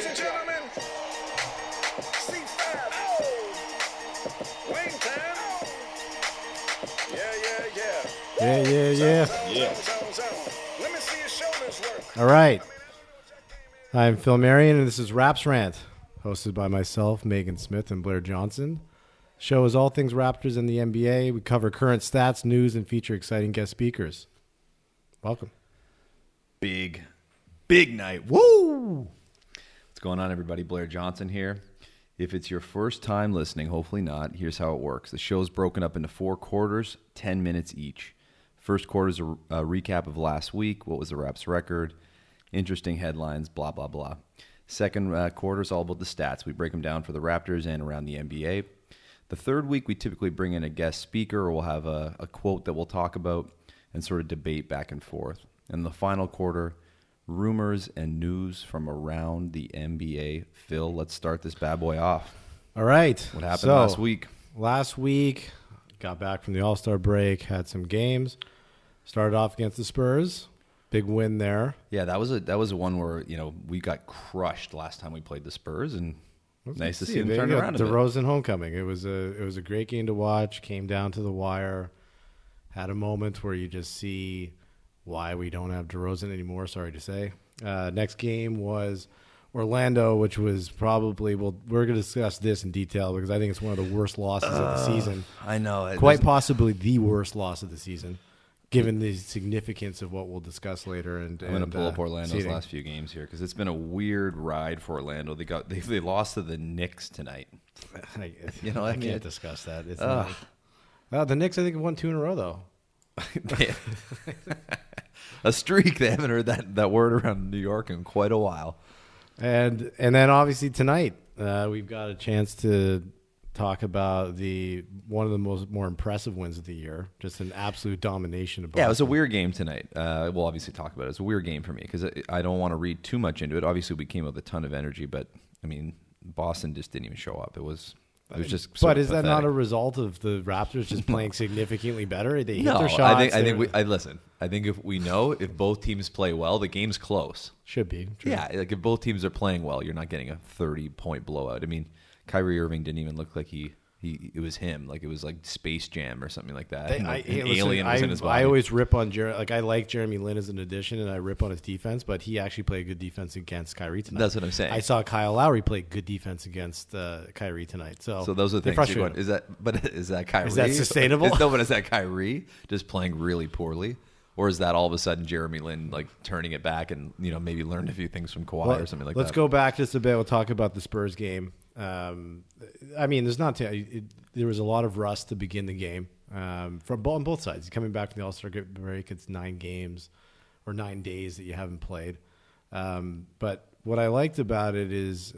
Ladies and gentlemen, C5. Oh. Wing time. Yeah. Let me see your shoulders work. All right. I'm Phil Marion, and this is Raps Rant, hosted by myself, Megan Smith, and Blair Johnson. The show is all things Raptors and the NBA. We cover current stats, news, and feature exciting guest speakers. Welcome. Big night. Woo! What's going on, everybody? Blair Johnson here. If it's your first time listening, hopefully not, here's how it works. The show's broken up into 4 quarters, 10 minutes each. First quarter's a recap of last week. What was the Raps record? Interesting headlines, blah, blah, blah. Second quarter's all about the stats. We break them down for the Raptors and around the NBA. The third week, we typically bring in a guest speaker, or we'll have a quote that we'll talk about and sort of debate back and forth. And the final quarter, rumors and news from around the NBA. Phil, let's start this bad boy off. All right. What happened last week? Last week, got back from the All-Star break, had some games. Started off against the Spurs. Big win there. Yeah, that was a one where, we got crushed last time we played the Spurs, and nice to see them turn around a bit. DeRozan homecoming. It was a great game to watch. Came down to the wire. Had a moment where you just see why we don't have DeRozan anymore, sorry to say. Next game was Orlando, which was probably, we're going to discuss this in detail because I think it's one of the worst losses of the season. I know. Quite possibly the worst loss of the season, given the significance of what we'll discuss later. And I'm going to pull up Orlando's seeding. last few games here because it's been a weird ride for Orlando. They lost to the Knicks tonight. I I can't discuss that. It's the Knicks, I think, have won 2 in a row, though. A streak. They haven't heard that word around New York in quite a while. And then obviously tonight we've got a chance to talk about one of the more impressive wins of the year. Just an absolute domination of Boston. Yeah, it was a weird game tonight. We'll obviously talk about it. It's a weird game for me because I don't want to read too much into it. Obviously, we came with a ton of energy, but I mean, Boston just didn't even show up. It was just. But is that not a result of the Raptors just playing significantly better? They hit their shots. I think if both teams play well, the game's close. Should be. True. Yeah, like if both teams are playing well, you're not getting a 30-point blowout. I mean, Kyrie Irving didn't even look like it was him. Like it was like Space Jam or something like that. Alien was in his body. I always rip on I like Jeremy Lin as an addition, and I rip on his defense, but he actually played good defense against Kyrie tonight. That's what I'm saying. I saw Kyle Lowry play good defense against Kyrie tonight. So those are the things you're going, is that Kyrie? Is that sustainable? No, but is that Kyrie just playing really poorly? Or is that all of a sudden Jeremy Lin like turning it back and maybe learned a few things from Kawhi or something like that? Let's go back just a bit. We'll talk about the Spurs game. I mean, there was a lot of rust to begin the game on both sides. Coming back from the All-Star break, it's 9 games or 9 days that you haven't played. But what I liked about it is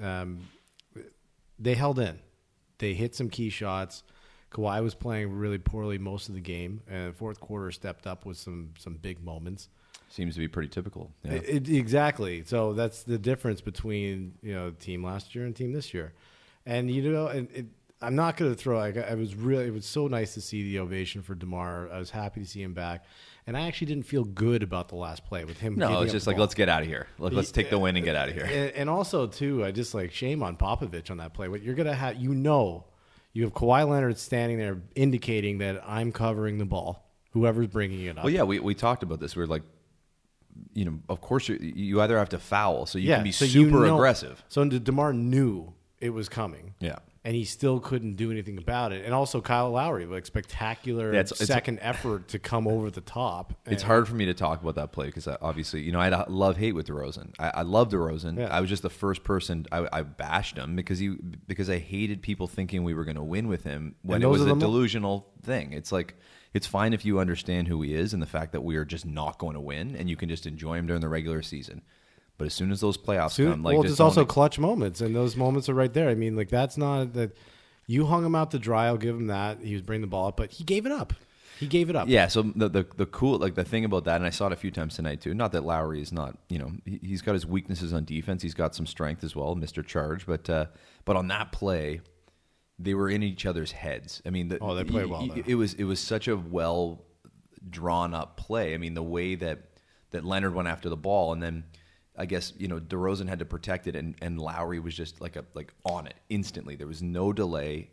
they held in. They hit some key shots. Kawhi was playing really poorly most of the game, and fourth quarter stepped up with some big moments. Seems to be pretty typical. Yeah. Exactly. So that's the difference between team last year and team this year. And I'm not going to throw. It was so nice to see the ovation for DeMar. I was happy to see him back, and I actually didn't feel good about the last play with him. No, it's just like let's get out of here. Let's take the win and get out of here. And also too, I just shame on Popovich on that play. What you're going to have, you have Kawhi Leonard standing there indicating that I'm covering the ball, whoever's bringing it up. Well, yeah, we talked about this. We were like, of course you either have to foul, so you can be super aggressive. So DeMar knew it was coming. Yeah. And he still couldn't do anything about it. And also Kyle Lowry, spectacular second effort to come over the top. It's hard for me to talk about that play because obviously, I had a love-hate with DeRozan. I love DeRozan. Yeah. I was just the first person I bashed him because I hated people thinking we were going to win with him when it was a delusional thing. It's like, it's fine if you understand who he is and the fact that we are just not going to win and you can just enjoy him during the regular season. But as soon as those playoffs come, there's also clutch moments, and those moments are right there. I mean, that's not that you hung him out to dry. I'll give him that. He was bringing the ball up, but he gave it up. Yeah. So the cool the thing about that, and I saw it a few times tonight too. Not that Lowry is not he's got his weaknesses on defense. He's got some strength as well, Mr. Charge. But on that play, they were in each other's heads. I mean, they played well. It was such a well drawn up play. I mean, the way that Leonard went after the ball, and then I guess, DeRozan had to protect it, and Lowry was just like on it instantly. There was no delay.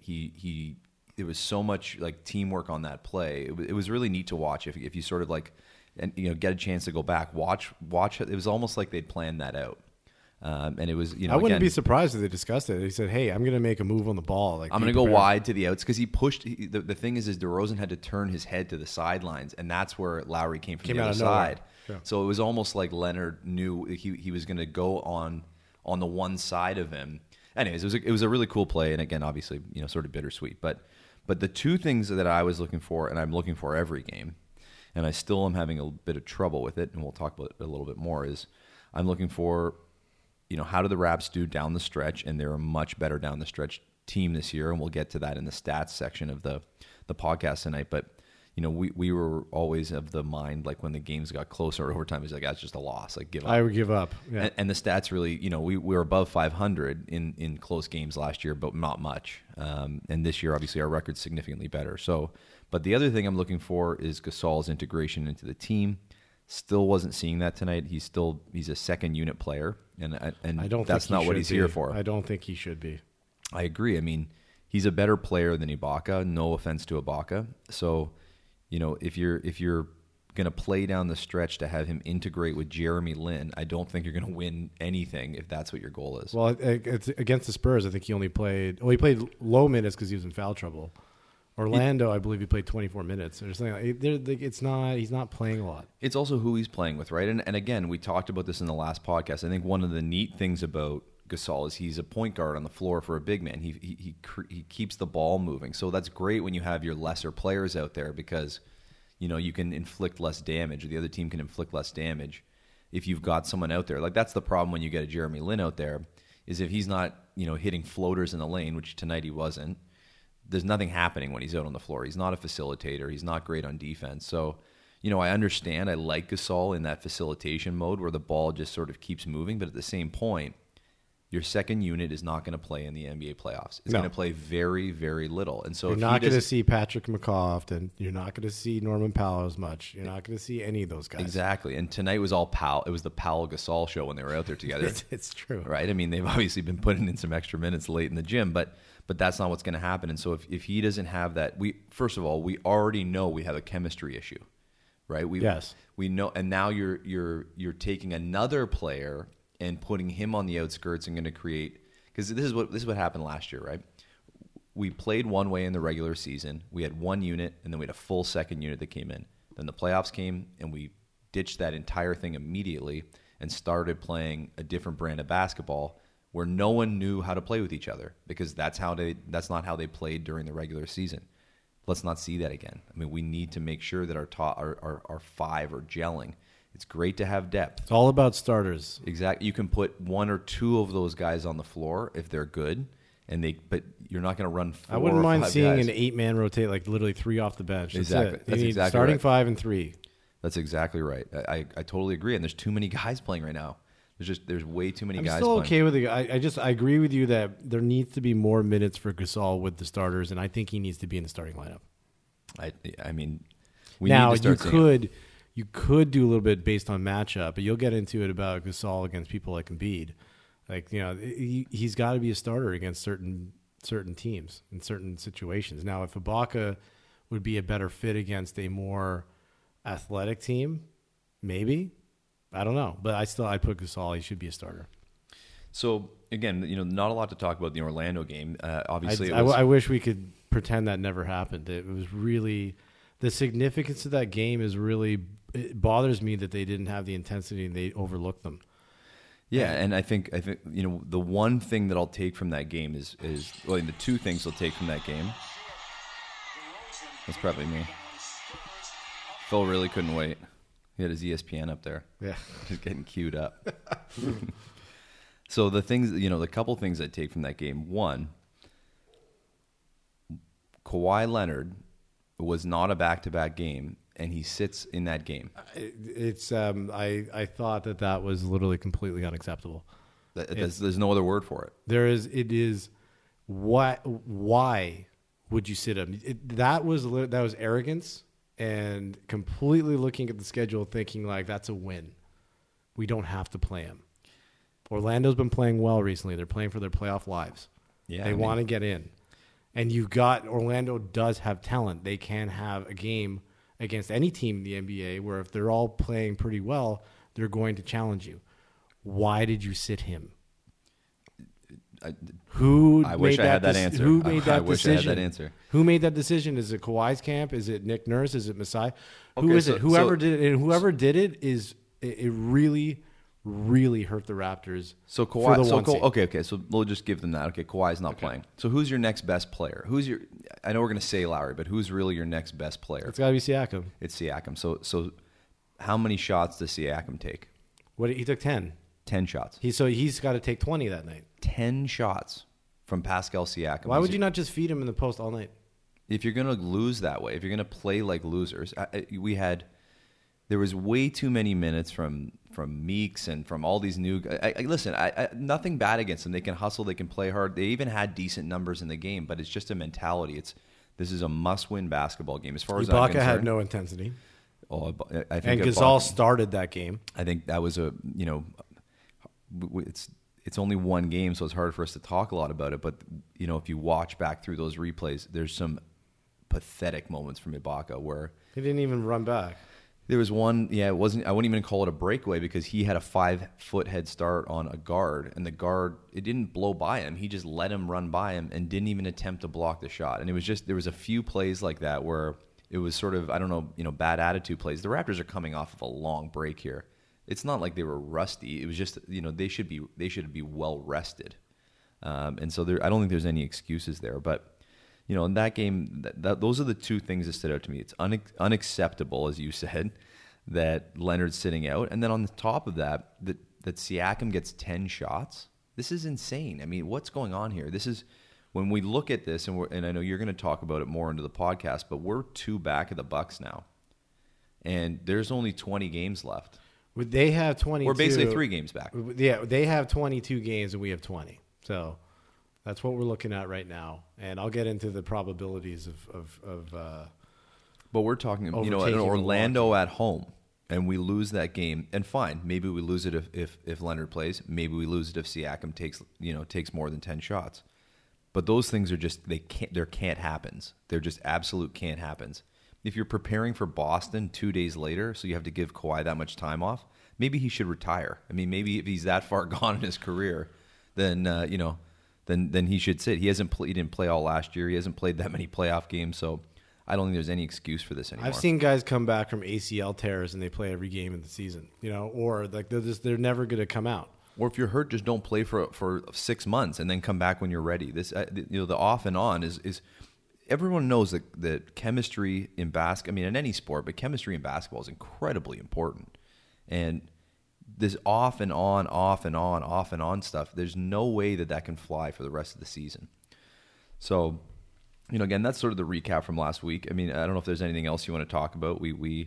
There was so much like teamwork on that play. It was really neat to watch if you sort of like, and get a chance to go back, watch it. It was almost like they'd planned that out. And it was, I wouldn't be surprised if they discussed it. He said, "Hey, I'm going to make a move on the ball. Like, I'm going to go wide to the outs," because he pushed. The thing is DeRozan had to turn his head to the sidelines, and that's where Lowry came from the other side. Yeah. So it was almost like Leonard knew he was going to go on the one side of him. Anyways, it was a really cool play, and again, obviously, sort of bittersweet. But the two things that I was looking for, and I'm looking for every game, and I still am having a bit of trouble with it, and we'll talk about it a little bit more, is I'm looking for, how do the Raps do down the stretch? And they're a much better down the stretch team this year, and we'll get to that in the stats section of the podcast tonight. But we were always of the mind, like when the games got closer or overtime, it's like, that's just a loss. Like, give up. I would give up. Yeah. And the stats really, we were above 500 in close games last year, but not much. And this year, obviously, our record's significantly better. So, but the other thing I'm looking for is Gasol's integration into the team. Still wasn't seeing that tonight. He's a second unit player, and I don't. That's not what he's here for. I don't think he should be. I agree. I mean, he's a better player than Ibaka. No offense to Ibaka. So, if you're going to play down the stretch to have him integrate with Jeremy Lin, I don't think you're going to win anything if that's what your goal is. Well, it's against the Spurs. I think he only played. Well, he played low minutes because he was in foul trouble. Orlando, I believe he played 24 minutes or something. It's not. He's not playing a lot. It's also who he's playing with, right? And again, we talked about this in the last podcast. I think one of the neat things about Gasol is he's a point guard on the floor for a big man. He keeps the ball moving, so that's great when you have your lesser players out there because you can inflict less damage, or the other team can inflict less damage if you've got someone out there. Like, that's the problem when you get a Jeremy Lin out there, is if he's not hitting floaters in the lane, which tonight he wasn't. There's nothing happening when he's out on the floor. He's not a facilitator. He's not great on defense. So, I understand. I like Gasol in that facilitation mode where the ball just sort of keeps moving. But at the same point, your second unit is not going to play in the NBA playoffs. It's going to play very, very little. And so you're not going to see Patrick McCaw often. You're not going to see Norman Powell as much. You're not going to see any of those guys. Exactly. And tonight was all Powell. It was the Powell Gasol show when they were out there together. It's true. Right? I mean, they've obviously been putting in some extra minutes late in the gym, but that's not what's going to happen. And so if he doesn't have that, first of all, we already know we have a chemistry issue, right? Yes. We know, and now you're taking another player and putting him on the outskirts and going to create, because this is what happened last year, right? We played one way in the regular season. We had one unit, and then we had a full second unit that came in. Then the playoffs came, and we ditched that entire thing immediately and started playing a different brand of basketball where no one knew how to play with each other, because that's not how they played during the regular season. Let's not see that again. I mean, we need to make sure that our five are gelling. It's great to have depth. It's all about starters. Exactly. You can put one or two of those guys on the floor if they're good, but you're not going to run four. I wouldn't mind seeing guys. an 8-man rotate, like literally 3 off the bench. Exactly. That's exactly starting right. 5 and 3. That's exactly right. I totally agree. And there's too many guys playing right now. There's way too many guys. I'm still playing. okay with it. I agree with you that there needs to be more minutes for Gasol with the starters, and I think he needs to be in the starting lineup. I mean, now need to start you could do a little bit based on matchup, but you'll get into it about Gasol against people like Embiid. Like, he's got to be a starter against certain teams in certain situations. Now, if Ibaka would be a better fit against a more athletic team, maybe. I don't know, but I'd put Gasol. He should be a starter. So again, not a lot to talk about the Orlando game. Obviously, I wish we could pretend that never happened. It was really, the significance of that game is really, it bothers me that they didn't have the intensity and they overlooked them. Yeah, and I think the one thing that I'll take from that game is the two things I'll take from that game. That's probably me. Phil really couldn't wait. He had his ESPN up there. Yeah. Just getting queued up. So the things, the couple things I take from that game. One, Kawhi Leonard was not a back-to-back game, and he sits in that game. It's I thought that was literally completely unacceptable. There's no other word for it. Why would you sit him? That was arrogance. And completely looking at the schedule, thinking like that's a win. We don't have to play him. Orlando's been playing well recently. They're playing for their playoff lives. Yeah, They want to get in. And you've got Orlando does have talent. They can have a game against any team in the NBA where if they're all playing pretty well, they're going to challenge you. Why did you sit him? Who I wish made I had that answer. Who made that I wish I decision? had that answer. Who made that decision? Is it Kawhi's camp? Is it Nick Nurse? Is it Masai? Who Okay, is it? Whoever did it, and whoever did it is it really, really hurt the Raptors. So for the Kawhi. one seed. Okay. So we'll just give them that. Okay, Kawhi's not playing. So who's your next best player? I know we're going to say Lowry, but who's really your next best player? It's got to be Siakam. It's Siakam. So how many shots does Siakam take? He took 10. 10 shots. He's got to take 20 that night. 10 shots from Pascal Siakam. Why would you not just feed him in the post all night? If you're going to lose that way, if you're going to play like losers, there was way too many minutes from Meeks and from all these new guys. Listen, nothing bad against them. They can hustle, they can play hard. They even had decent numbers in the game, but it's just a mentality. This is a must-win basketball game. As far as I'm Ibaka concerned, had no intensity. I think And Gasol started that game. I think that was it's only one game, so it's hard for us to talk a lot about it. But if you watch back through those replays, there's some pathetic moments from Ibaka where He didn't even run back. there was one. Yeah, it wasn't. I wouldn't even call it a breakaway because he had a 5-foot head start on a guard, and the guard it didn't blow by him. He just let him run by him and didn't even attempt to block the shot. And it was just there was a few plays like that where it was sort of bad attitude plays. The Raptors are coming off of a long break here. It's not like they were rusty. It was just they should be well rested, and so I don't think there's any excuses there. But in that game, those are the two things that stood out to me. It's unacceptable, as you said, that Leonard's sitting out, and then on the top of that Siakam gets 10 shots. This is insane. I mean, what's going on here? This is when we look at this, and I know you're going to talk about it more into the podcast, but we're 2 back of the Bucks now, and there's only 20 games left. They have 22. We're basically 3 games back. Yeah, they have 22 games and we have 20. So that's what we're looking at right now. And I'll get into the probabilities of but we're talking, an overtaking Orlando at home, and we lose that game, and fine, maybe we lose it if Leonard plays. Maybe we lose it if Siakam takes more than 10 shots. But those things are just they're can't happens. They're just absolute can't happens. If you're preparing for Boston 2 days later, so you have to give Kawhi that much time off, maybe he should retire. I mean, maybe if he's that far gone in his career, then then he should sit. He didn't play all last year. He hasn't played that many playoff games, so I don't think there's any excuse for this anymore. I've seen guys come back from ACL tears and they play every game in the season, or like they're never going to come out. Or if you're hurt, just don't play for 6 months and then come back when you're ready. This the off and on is everyone knows that chemistry in in any sport, but chemistry in basketball is incredibly important. And this off and on, off and on, off and on stuff, there's no way that can fly for the rest of the season. So, again, that's sort of the recap from last week. I mean, I don't know if there's anything else you want to talk about. We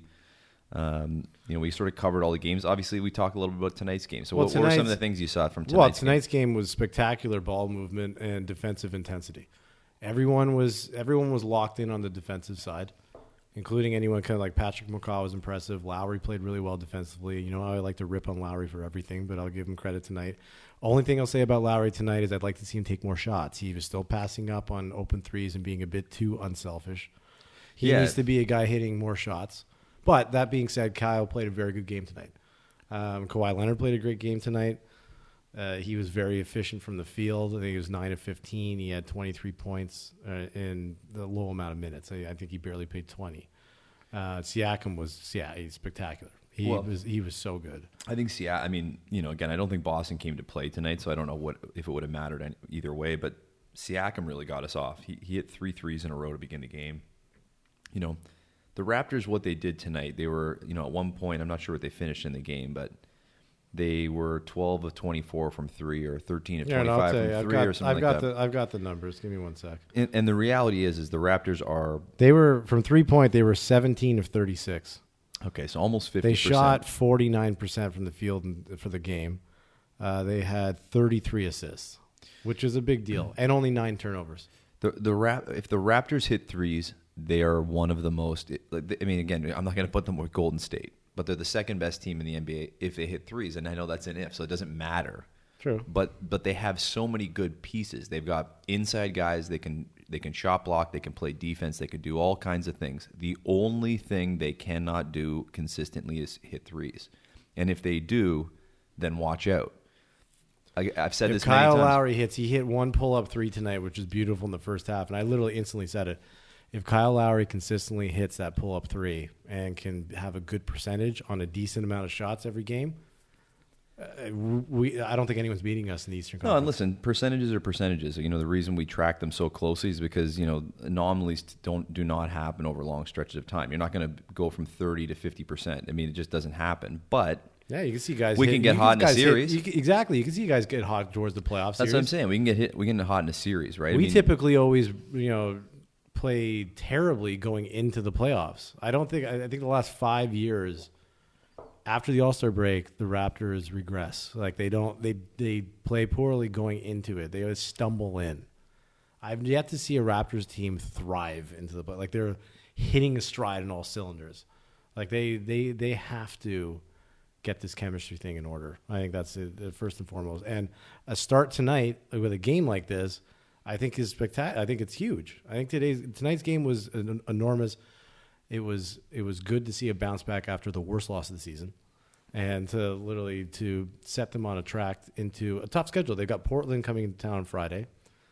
sort of covered all the games. Obviously, we talked a little bit about tonight's game. So what were some of the things you saw from tonight's game? Tonight's game was spectacular ball movement and defensive intensity. Everyone was locked in on the defensive side, including anyone kind of like Patrick McCaw was impressive. Lowry played really well defensively. I like to rip on Lowry for everything, but I'll give him credit tonight. Only thing I'll say about Lowry tonight is I'd like to see him take more shots. He was still passing up on open threes and being a bit too unselfish. He needs to be a guy hitting more shots. But that being said, Kyle played a very good game tonight. Kawhi Leonard played a great game tonight. He was very efficient from the field. I think he was 9 of 15. He had 23 points in the low amount of minutes. I think he barely played 20. Siakam he's spectacular. He was so good. I think again, I don't think Boston came to play tonight, so I don't know if it would have mattered either way. But Siakam really got us off. He hit 3 threes in a row to begin the game. The Raptors, what they did tonight, they were, at one point, I'm not sure what they finished in the game, but they were 12 of 24 from 3 or 13 of 25 from 3 or something like that. I've got the numbers. Give me 1 sec. And the reality is the Raptors are... They were, from 3-point, they were 17 of 36. Okay, so almost 50%. They shot 49% from the field for the game. They had 33 assists, which is a big deal, and only 9 turnovers. If the Raptors hit threes, they are one of the most... again, I'm not going to put them with Golden State, but they're the second best team in the NBA if they hit threes, and I know that's an if, so it doesn't matter. True. But they have so many good pieces. They've got inside guys. They can shot block. They can play defense. They can do all kinds of things. The only thing they cannot do consistently is hit threes. And if they do, then watch out. I've said this many Kyle times. Lowry he hit one pull-up three tonight, which is beautiful in the first half, and I literally instantly said it. If Kyle Lowry consistently hits that pull-up three and can have a good percentage on a decent amount of shots every game, I don't think anyone's beating us in the Eastern Conference. No, and listen, percentages are percentages. You know, the reason we track them so closely is because, you know, anomalies do not happen over long stretches of time. You're not going to go from 30 to 50%. I mean, it just doesn't happen. But yeah, you can see guys. We can get hot in a series. Exactly, you can see you guys get hot towards the playoffs. That's what I'm saying. We can get hot in a series, right? We typically always, play terribly going into the playoffs. I think the last 5 years after the All-Star break, the Raptors regress. Like they play poorly going into it. They always stumble in. I've yet to see a Raptors team thrive into the play. Like they're hitting a stride in all cylinders. Like they have to get this chemistry thing in order. I think that's the first and foremost. And a start tonight with a game like this, I think is spectacular. I think it's huge. I think tonight's game was enormous. It was good to see a bounce back after the worst loss of the season, and to set them on a track into a tough schedule. They've got Portland coming into town on Friday.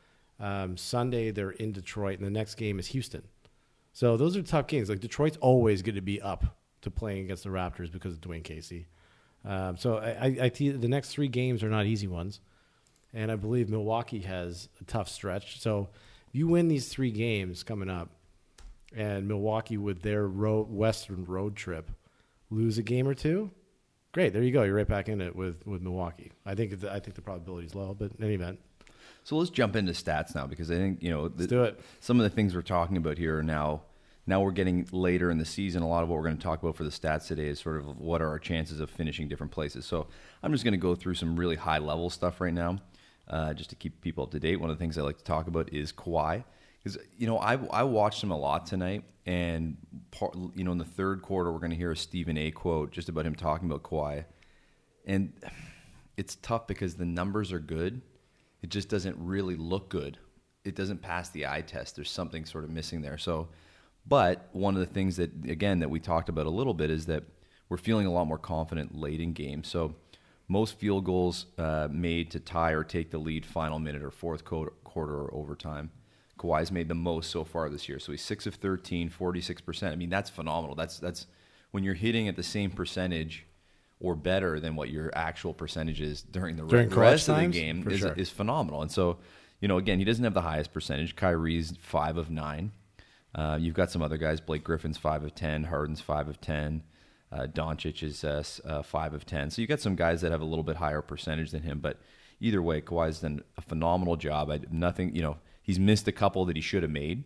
Sunday they're in Detroit, and the next game is Houston. So those are tough games. Like Detroit's always going to be up to playing against the Raptors because of Dwayne Casey. So I the next three games are not easy ones. And I believe Milwaukee has a tough stretch. So if you win these three games coming up, and Milwaukee with their Western road trip lose a game or two, great. There you go. You're right back in it with Milwaukee. I think the probability is low, but in any event. So let's jump into stats now, because I think Let's do it. Some of the things we're talking about here are now we're getting later in the season. A lot of what we're going to talk about for the stats today is sort of what are our chances of finishing different places. So I'm just going to go through some really high level stuff right now. Just to keep people up to date. One of the things I like to talk about is Kawhi. Because, I watched him a lot tonight, and, in the third quarter, we're going to hear a Stephen A. quote just about him talking about Kawhi. And it's tough because the numbers are good. It just doesn't really look good. It doesn't pass the eye test. There's something sort of missing there. But one of the things that we talked about a little bit is that we're feeling a lot more confident late in games. So most field goals made to tie or take the lead final minute or fourth quarter or overtime. Kawhi's made the most so far this year. So he's 6 of 13, 46%. I mean, that's phenomenal. That's when you're hitting at the same percentage or better than what your actual percentage is during the rest of the game is phenomenal. And so, again, he doesn't have the highest percentage. Kyrie's 5 of 9. You've got some other guys. Blake Griffin's 5 of 10. Harden's 5 of 10. Doncic is 5 of 10. So you got some guys that have a little bit higher percentage than him. But either way, Kawhi's done a phenomenal job. He's missed a couple that he should have made.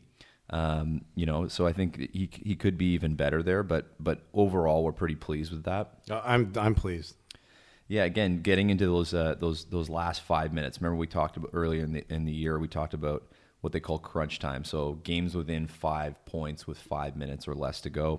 So I think he could be even better there. But overall, we're pretty pleased with that. I'm pleased. Yeah, again, getting into those last 5 minutes. Remember we talked about earlier in the year. We talked about what they call crunch time. So games within 5 points with 5 minutes or less to go.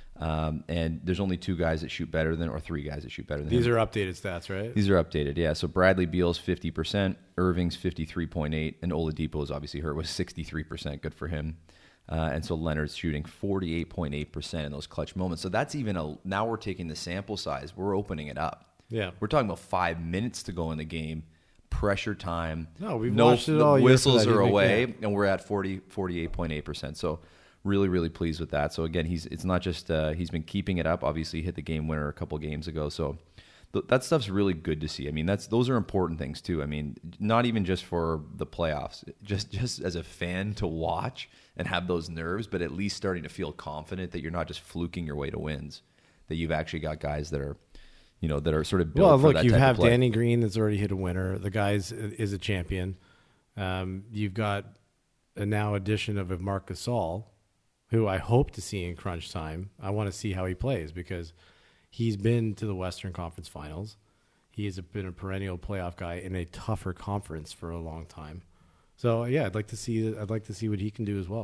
And there's only 2 guys that shoot better than, or 3 guys that shoot better than These him. are updated stats, right? These are updated, yeah. So Bradley Beal's 50%, Irving's 53.8, and Oladipo is obviously hurt, was 63%. Good for him. And so Leonard's shooting 48.8% in those clutch moments. So that's now we're taking the sample size. We're opening it up. Yeah. We're talking about 5 minutes to go in the game, pressure time. No, we've watched it all year. Whistles are away, and we're at 48.8%. So really, really pleased with that. So again, it's not just he's been keeping it up. Obviously, he hit the game winner a couple games ago. So that stuff's really good to see. I mean, those are important things too. I mean, not even just for the playoffs, just as a fan to watch and have those nerves, but at least starting to feel confident that you're not just fluking your way to wins, that you've actually got guys that are, that are sort of built for that type you have of play. Danny Green that's already hit a winner. The guy is a champion. You've got a now addition of Marc Gasol, who I hope to see in crunch time. I want to see how he plays because he's been to the Western Conference Finals. He has been a perennial playoff guy in a tougher conference for a long time. So yeah, I'd like to see what he can do as well.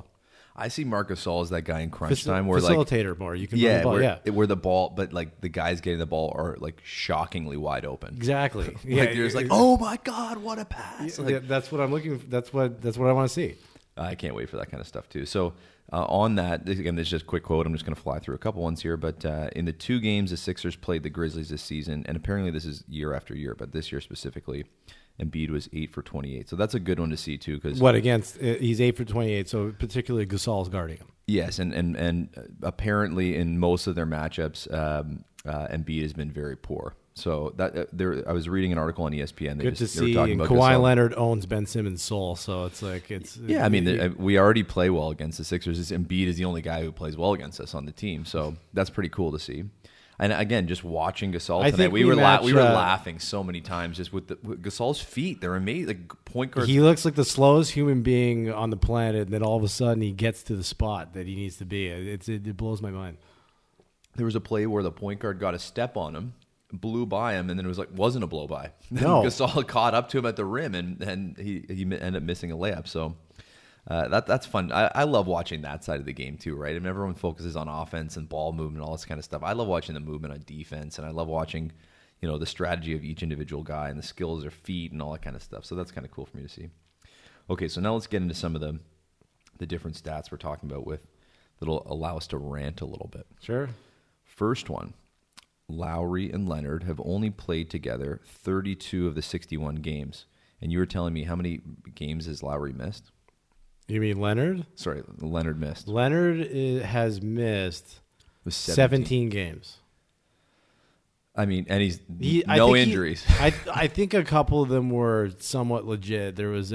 I see Marc Gasol as that guy in crunch time where like facilitator more. You can run the ball, where the ball, but like the guys getting the ball are like shockingly wide open. exactly. Like you're just like, oh my god, what a pass! Yeah, Like, that's what I'm looking. That's what I want to see. I can't wait for that kind of stuff too. So on that, again, this is just a quick quote. I'm just going to fly through a couple ones here. But in the 2 games the Sixers played the Grizzlies this season, and apparently this is year after year, but this year specifically, Embiid was 8 for 28. So that's a good one to see too. Because What against? He's 8 for 28. So particularly Gasol's guarding him. yes, and apparently in most of their matchups, Embiid has been very poor. So that I was reading an article on ESPN. Good to they were see. talking And about Kawhi Gasol. Leonard owns Ben Simmons' soul, so it's like it's Yeah, I mean, we already play well against the Sixers. Embiid is the only guy who plays well against us on the team, so that's pretty cool to see. And again, just watching Gasol I tonight, think we we were match, laughing so many times just with Gasol's feet. They're amazing. Like point guards. He looks like the slowest human being on the planet, and then all of a sudden he gets to the spot that he needs to be. It blows my mind. There was a play where the point guard got a step on him, blew by him, and then it was like wasn't a blow by. No. Gasol caught up to him at the rim, and he ended up missing a layup. So that's fun. I love watching that side of the game too, right? I mean, everyone focuses on offense and ball movement and all this kind of stuff. I love watching the movement on defense, and I love watching the strategy of each individual guy and the skills of their feet and all that kind of stuff. So that's kind of cool for me to see. Okay, so now let's get into some of the different stats we're talking about with that'll allow us to rant a little bit. Sure. First one, Lowry and Leonard have only played together 32 of the 61 games. And you were telling me how many games has Lowry missed? You mean Leonard? Sorry, Leonard missed. Leonard has missed It was 17 games. I mean, and he's I no think injuries. I think a couple of them were somewhat legit. There was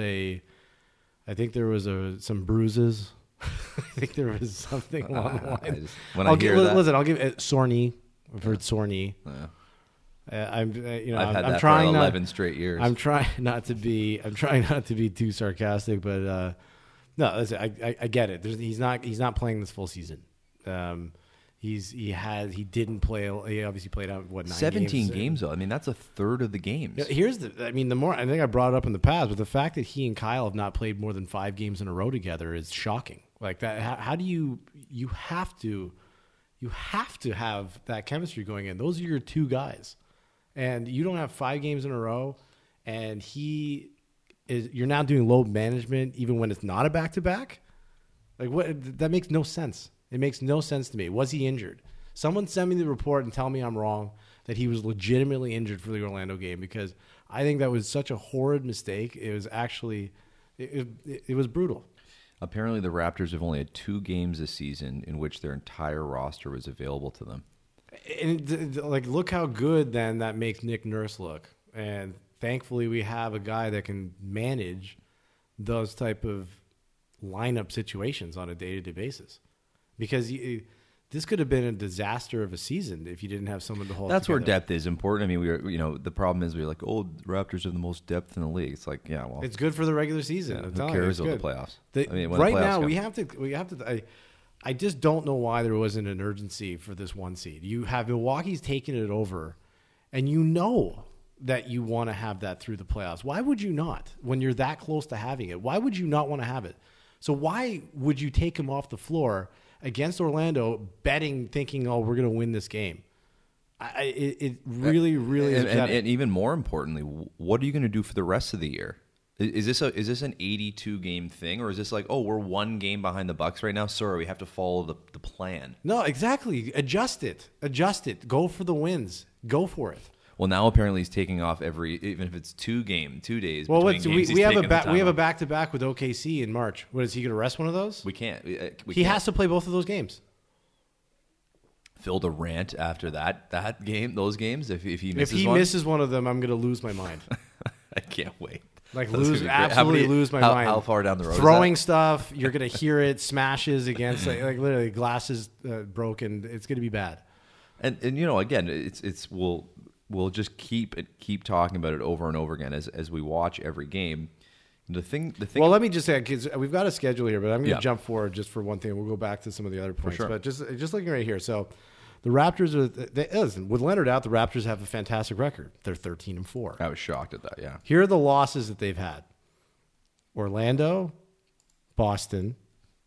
some bruises. I think there was something along the line. When Listen, I'll give it sore knee. I've heard sore knee. Yeah. I'm I've had I'm that trying for not, 11 straight years. I'm trying not to be too sarcastic, but no, listen, I get it. He's not playing this full season. He didn't play. He obviously played out 9 17 games though. I mean, that's a third of the games. The more I think I brought it up in the past, but the fact that he and Kyle have not played more than 5 games in a row together is shocking. Like that, how do you have to have that chemistry going in? Those are your 2 guys, and you don't have 5 games in a row, and you're now doing load management even when it's not a back-to-back. Like what? That makes no sense. It makes no sense to me. Was he injured? Someone send me the report and tell me I'm wrong, that he was legitimately injured for the Orlando game, because I think that was such a horrid mistake. It was actually, it was brutal. Apparently, the Raptors have only had 2 games this season in which their entire roster was available to them. And look how good then that makes Nick Nurse look. And thankfully, we have a guy that can manage those type of lineup situations on a day-to-day basis. Because this could have been a disaster of a season if you didn't have someone to hold. That's together. where depth is important. I mean, the problem is we're like, the Raptors have the most depth in the league. It's like, yeah, well, it's good for the regular season. who cares about the playoffs? Right now, we have to. I just don't know why there wasn't an urgency for this 1 seed. You have Milwaukee's taking it over, and you know that you want to have that through the playoffs. Why would you not? When you're that close to having it, why would you not want to have it? So why would you take him off the floor against Orlando, thinking, oh, we're going to win this game? It really is. And even more importantly, what are you going to do for the rest of the year? Is this an 82 game thing, or is this like, oh, we're 1 game behind the Bucks right now? Sorry, we have to follow the plan. No, exactly. Adjust it. Go for the wins. Go for it. Well, now apparently he's taking off even if it's 2 days. Well, between games, we have a off. back-to-back with OKC in March. What, is he going to rest one of those? We can't. He has to play both of those games. Phil to rant after those games if he misses If he one. misses one of them, I'm going to lose my mind. I can't wait. Like That's gonna be great. lose my mind. How far down the road? is Throwing stuff, you're going to hear it, smashes against like literally glasses broken. It's going to be bad. And again, it's we'll just keep talking about it over and over again as we watch every game. The thing. Well, let me just say, because we've got a schedule here, but I'm going to Yeah. jump forward just for one thing. We'll go back to some of the other points. sure. But just looking right here, so the Raptors listen, with Leonard out, the Raptors have a fantastic record. They're 13-4. I was shocked at that. Yeah. Here are the losses that they've had: Orlando, Boston,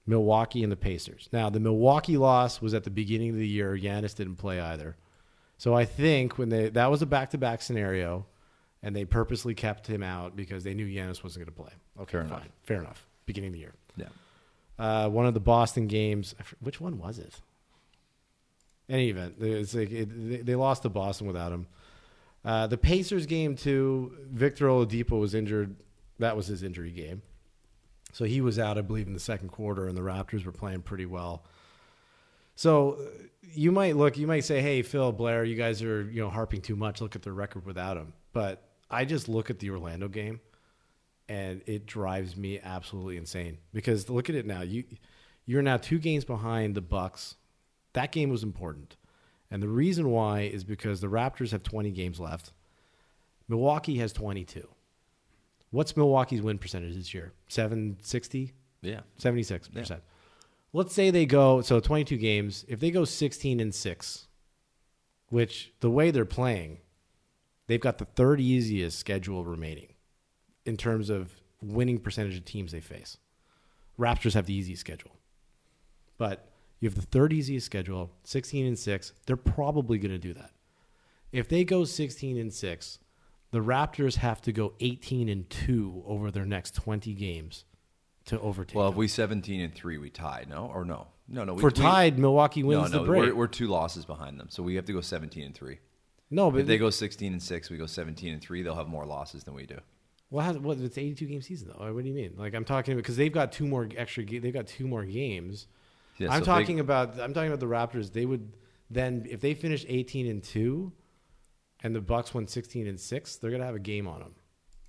Milwaukee, and the Pacers. Now, the Milwaukee loss was at the beginning of the year. Giannis didn't play either. So I think that was a back-to-back scenario, and they purposely kept him out because they knew Giannis wasn't going to play. Okay, fair enough. Beginning of the year. Yeah. One of the Boston games, which one was it? Any event, it's like they lost to Boston without him. The Pacers game too, Victor Oladipo was injured. That was his injury game. So he was out, I believe, in the second quarter, and the Raptors were playing pretty well. So you might say, hey, Phil, Blair, you guys are harping too much. Look at their record without him. But I just look at the Orlando game, and it drives me absolutely insane. Because look at it now. You're now 2 games behind the Bucks. That game was important. And the reason why is because the Raptors have 20 games left. Milwaukee has 22. What's Milwaukee's win percentage this year? 760? Yeah. 76%. Yeah. Let's say they go, so 22 games. If they go 16-6, which the way they're playing, they've got the third easiest schedule remaining in terms of winning percentage of teams they face. Raptors have the easiest schedule. But you have the third easiest schedule, 16-6. They're probably going to do that. If they go 16-6, the Raptors have to go 18-2 over their next 20 games to overtake. Well, if them. we 17-3, we tie, no? Or no? No. For tied, Milwaukee wins the break. We're 2 losses behind them, so we have to go 17-3. No, but if they go 16-6, we go 17-3. They'll have more losses than we do. Well, it's an 82 game season though. What do you mean? Like I'm talking about because they've got 2 more they've got 2 more games. Yeah, I'm talking about the Raptors. They would then if they finish 18-2, and the Bucks won 16-6, they're gonna have a game on them.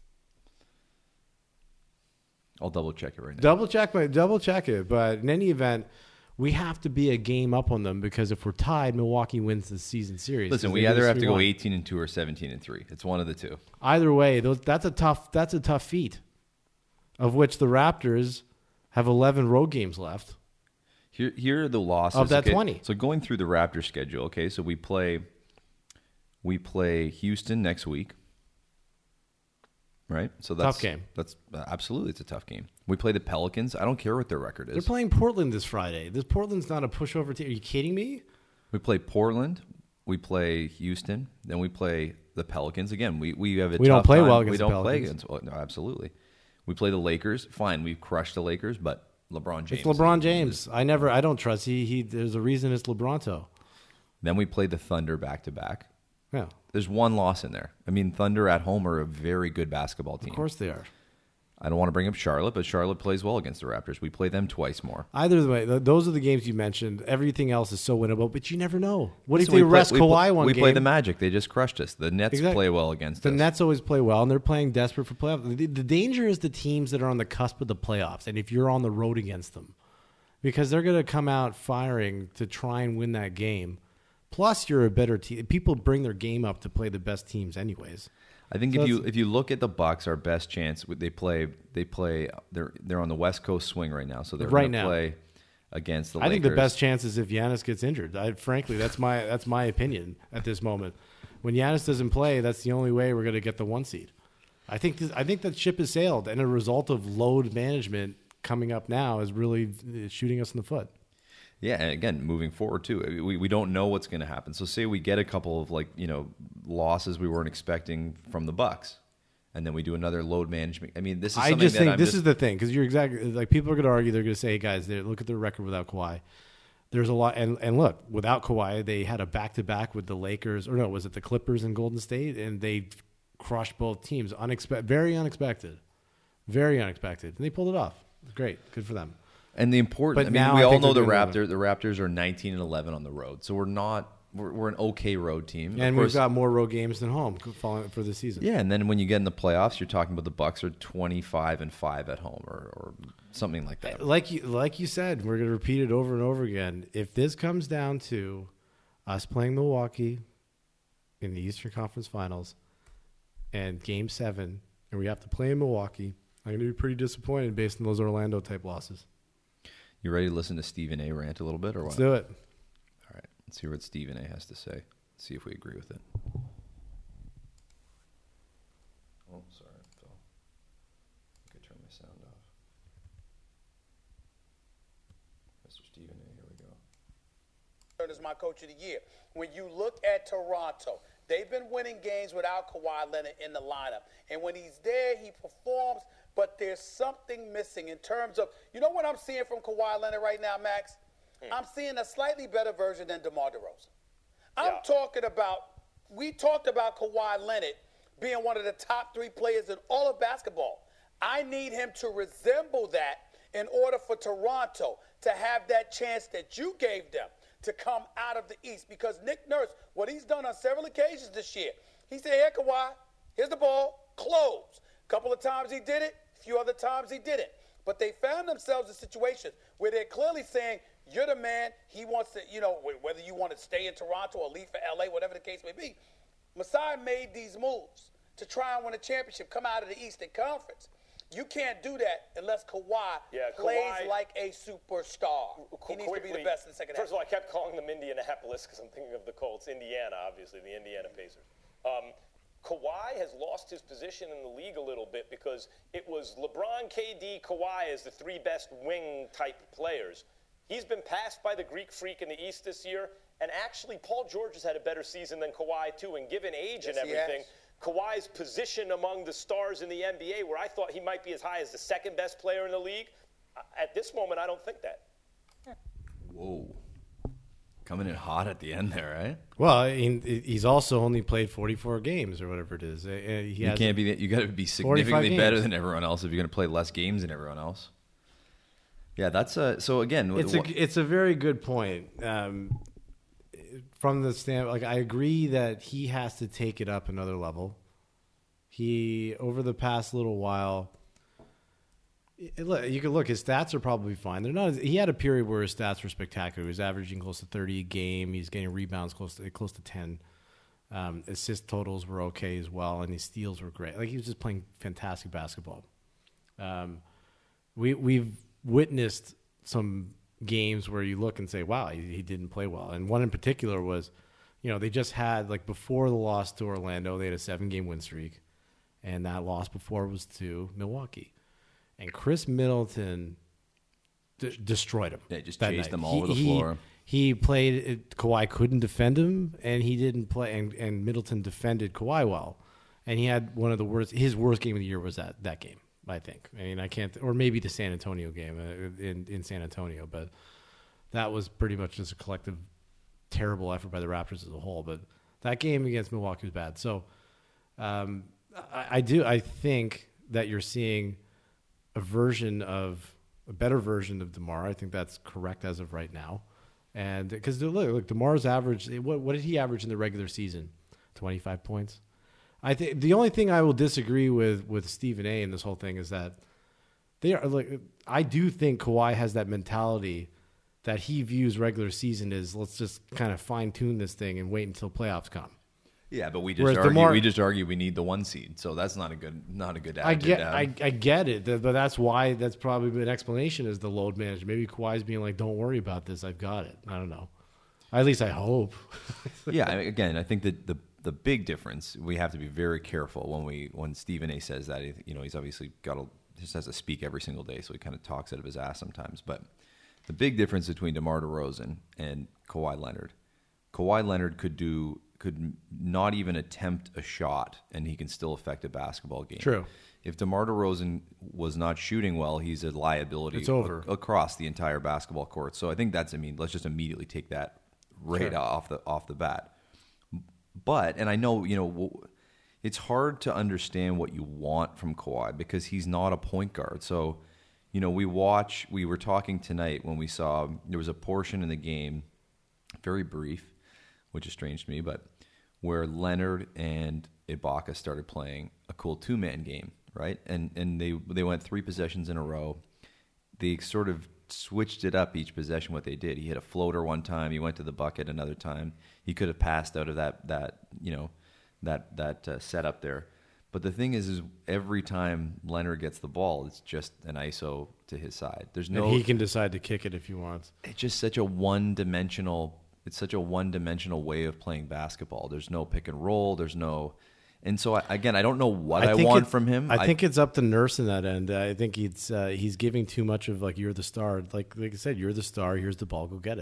I'll double check it right now. Double check it. But in any event, we have to be a game up on them because if we're tied, Milwaukee wins the season series. Listen, we either have to go 18-2 or 17-3. It's one of the two. Either way, that's a tough feat. Of which the Raptors have 11 road games left. Here are the losses of that 20. So going through the Raptors schedule, okay, so we play Houston next week, right? So that's tough game. That's absolutely, it's a tough game. We play the Pelicans. I don't care what their record is. They're playing Portland this Friday. Portland's not a pushover team. Are you kidding me? We play Portland. We play Houston. Then we play the Pelicans again. We have we don't play well against the Pelicans. Play against. Well, no, absolutely. We play the Lakers. Fine, we've crushed the Lakers, but LeBron James. It's LeBron James. I don't trust. There's a reason it's LeBronto. Then we play the Thunder back to back. Yeah. There's one loss in there. I mean, Thunder at home are a very good basketball team. Of course they are. I don't want to bring up Charlotte, but Charlotte plays well against the Raptors. We play them twice more. Either way, those are the games you mentioned. Everything else is so winnable, but you never know. What if they rest Kawhi one game? We play the Magic. They just crushed us. The Nets play well against us. The Nets always play well, and they're playing desperate for playoffs. The danger is the teams that are on the cusp of the playoffs, and if you're on the road against them, because they're going to come out firing to try and win that game. Plus, you're a better team. People bring their game up to play the best teams anyways. I think so if you look at the Bucks, our best chance they're on the West Coast swing right now, so they're going to play against the Lakers. I think the best chance is if Giannis gets injured. Frankly, that's my opinion at this moment. When Giannis doesn't play, that's the only way we're going to get the 1 seed. I think that ship has sailed, and a result of load management coming up now is really shooting us in the foot. Yeah, and again, moving forward too, we don't know what's going to happen. So say we get a couple of losses we weren't expecting from the Bucks, and then we do another load management. I mean, this is something this is the thing, because you're exactly like people are going to argue. They're going to say, hey guys, look at their record without Kawhi. There's a lot, and look, without Kawhi, they had a back-to-back with the Lakers, or no, was it the Clippers and Golden State, and they crushed both teams. Very unexpected, and they pulled it off. It was great, good for them. And the important, we all know the Raptors are 19-11 on the road, so we're an okay road team. And we've got more road games than home for the season. Yeah, and then when you get in the playoffs, you're talking about the Bucks are 25-5 at home, or something like that. Like you said, we're going to repeat it over and over again. If this comes down to us playing Milwaukee in the Eastern Conference Finals and Game 7, and we have to play in Milwaukee, I'm going to be pretty disappointed based on those Orlando type losses. You ready to listen to Stephen A. rant a little bit, or what? Let's do it. All right. Let's hear what Stephen A. has to say. See if we agree with it. Oh, sorry, Phil. I could turn my sound off. Leonard is my coach of the year. When you look at Toronto, they've been winning games without Kawhi Leonard in the lineup. And when he's there, he performs, but there's something missing in terms of, you know what I'm seeing from Kawhi Leonard right now, Max? I'm seeing a slightly better version than DeMar DeRozan. We talked about Kawhi Leonard being one of the top 3 players in all of basketball. I need him to resemble that in order for Toronto to have that chance that you gave them to come out of the East. Because Nick Nurse, what he's done on several occasions this year, he said, here, Kawhi, here's the ball, close. A couple of times he did it, a few other times he didn't. But they found themselves in situations where they're clearly saying, you're the man. He wants to, whether you want to stay in Toronto or leave for L.A., whatever the case may be. Masai made these moves to try and win a championship, come out of the Eastern Conference. You can't do that unless Kawhi plays like a superstar. He needs to be the best in the second half. First of all, I kept calling them Indianapolis because I'm thinking of the Colts. Indiana, obviously, the Indiana Pacers. Kawhi has lost his position in the league a little bit because it was LeBron, KD, Kawhi as the 3 best wing-type players. He's been passed by the Greek Freak in the East this year, and actually Paul George has had a better season than Kawhi, too, and given age and everything, Kawhi's position among the stars in the NBA, where I thought he might be as high as the 2nd best player in the league, at this moment, I don't think that. Whoa. Coming in hot at the end there, right? Well, he's also only played 44 games or whatever it is. You got to be significantly better than everyone else if you're going to play less games than everyone else. Yeah, that's so again. It's a very good point. From the standpoint, I agree that he has to take it up another level. He, over the past little while, you can look, his stats are probably fine. They're not. He had a period where his stats were spectacular. He was averaging close to 30 a game. He's getting rebounds close to 10. Assist totals were okay as well, and his steals were great. He was just playing fantastic basketball. We've witnessed some games where you look and say, wow, he didn't play well. And one in particular was, they just had, before the loss to Orlando, they had a 7-game win streak. And that loss before was to Milwaukee. And Chris Middleton destroyed him. They just chased them all over the floor. He played, Kawhi couldn't defend him, and he didn't play, and Middleton defended Kawhi well. And he had his worst game of the year was that game. I think. I can't, or maybe the San Antonio game in San Antonio, but that was pretty much just a collective terrible effort by the Raptors as a whole. But that game against Milwaukee was bad. So I think that you're seeing a better version of DeMar. I think that's correct as of right now. And because look, DeMar's average, what did he average in the regular season? 25 points. I think the only thing I will disagree with Stephen A. in this whole thing is that I do think Kawhi has that mentality that he views regular season as, let's just kind of fine tune this thing and wait until playoffs come. Yeah, but we just argue we need the 1 seed, so that's not a good attitude. I get it, but that's probably an explanation is the load management. Maybe Kawhi's being like, don't worry about this, I've got it. I don't know. At least I hope. Yeah, again, I think that the big difference, we have to be very careful when Stephen A. says that. He's obviously just has to speak every single day, so he kind of talks out of his ass sometimes. But the big difference between DeMar DeRozan and Kawhi Leonard could not even attempt a shot, and he can still affect a basketball game. True. If DeMar DeRozan was not shooting well, he's a liability across the entire basketball court. So I think let's just immediately take that off the bat. But, and I know, it's hard to understand what you want from Kawhi because he's not a point guard. So, we were talking tonight when we saw there was a portion in the game, very brief, which is strange to me, but where Leonard and Ibaka started playing a cool 2-man game, right? And they went 3 possessions in a row. They sort of switched it up each possession. What they did, he hit a floater one time, he went to the bucket another time. He could have passed out of that setup there. But the thing is every time Leonard gets the ball, it's just an ISO to his side. And he can decide to kick it if he wants. It's just such a one-dimensional. It's such a one-dimensional way of playing basketball. There's no pick and roll. There's no. And so, I don't know what I want from him. I think it's up to Nurse in that end. I think he's giving too much of, you're the star. Like I said, you're the star. Here's the ball. Go get it.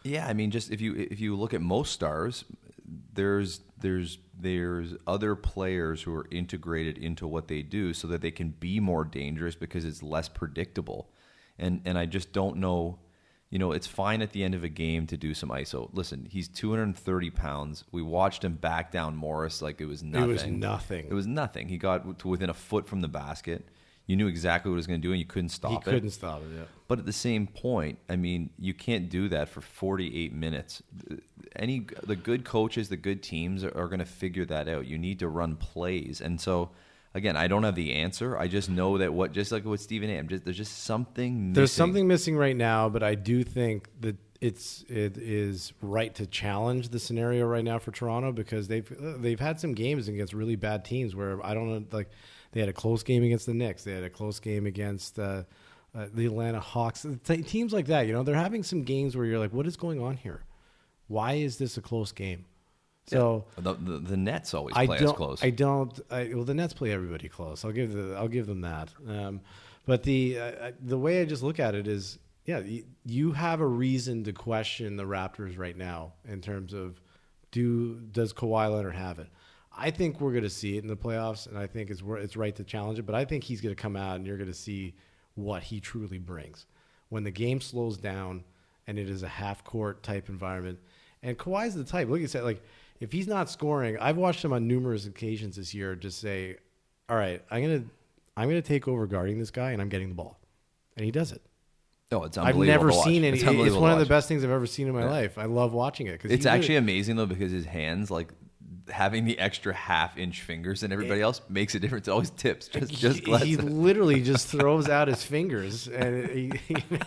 Yeah, I mean, just if you look at most stars, there's other players who are integrated into what they do so that they can be more dangerous because it's less predictable. And I just don't know. You know, it's fine at the end of a game to do some ISO. Listen, he's 230 pounds. We watched him back down Morris like it was nothing. It was nothing. It was nothing. He got to within a foot from the basket. You knew exactly what he was going to do, and you couldn't stop it. He couldn't stop it, yeah. But at the same point, I mean, you can't do that for 48 minutes. The good coaches, the good teams are going to figure that out. You need to run plays. And so, again, I don't have the answer. I just know that just like with Stephen A., there's just something missing. There's something missing right now, but I do think that it is right to challenge the scenario right now for Toronto because they've had some games against really bad teams where I don't know, like they had a close game against the Knicks, they had a close game against the Atlanta Hawks, teams like that. You know, they're having some games where you're like, what is going on here? Why is this a close game? So yeah. The Nets always play us close. Well, the Nets play everybody close. I'll give them that. But the way I just look at it is, yeah, you have a reason to question the Raptors right now in terms of does Kawhi Leonard have it? I think we're going to see it in the playoffs, and I think it's right to challenge it. But I think he's going to come out, and you're going to see what he truly brings when the game slows down and it is a half-court type environment. And Kawhi's the type. Look, you said like if he's not scoring, I've watched him on numerous occasions this year just say, "All right, I'm gonna take over guarding this guy, and I'm getting the ball," and he does it. Oh, it's I've unbelievable. never seen any. It's one of the watch. best things I've ever seen in my life. I love watching it. It's actually amazing though because his hands, like having the extra half-inch fingers and everybody else, makes a difference. It always tips. He literally just throws out his fingers, and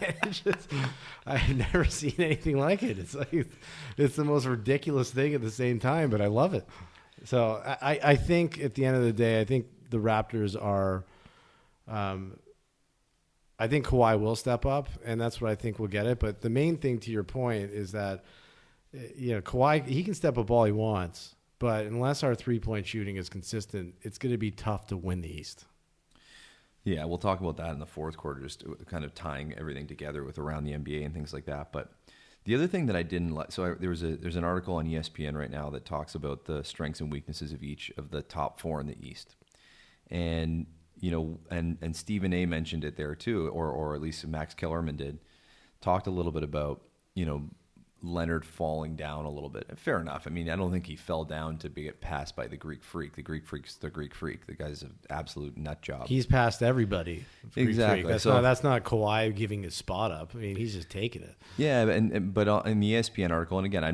I've never seen anything like it. It's like it's the most ridiculous thing at the same time, but I love it. So I think at the end of the day, I think the Raptors are. I think Kawhi will step up, and that's what I think will get it. But the main thing, to your point, is that Kawhi, he can step up all he wants, but unless our three-point shooting is consistent, it's going to be tough to win the East. Yeah, we'll talk about that in the fourth quarter, just kind of tying everything together with around the NBA and things like that. But the other thing that I didn't like, there's an article on ESPN right now that talks about the strengths and weaknesses of each of the top four in the East, and and Stephen A. mentioned it there too, or at least Max Kellerman did, talked a little bit about Leonard falling down a little bit. And fair enough. I mean, I don't think he fell down to get passed by the Greek Freak. The Greek Freak's the Greek Freak. The guy's an absolute nut job. He's passed everybody. Exactly. That's not Kawhi giving his spot up. I mean, he's just taking it. Yeah, but in the ESPN article, and again,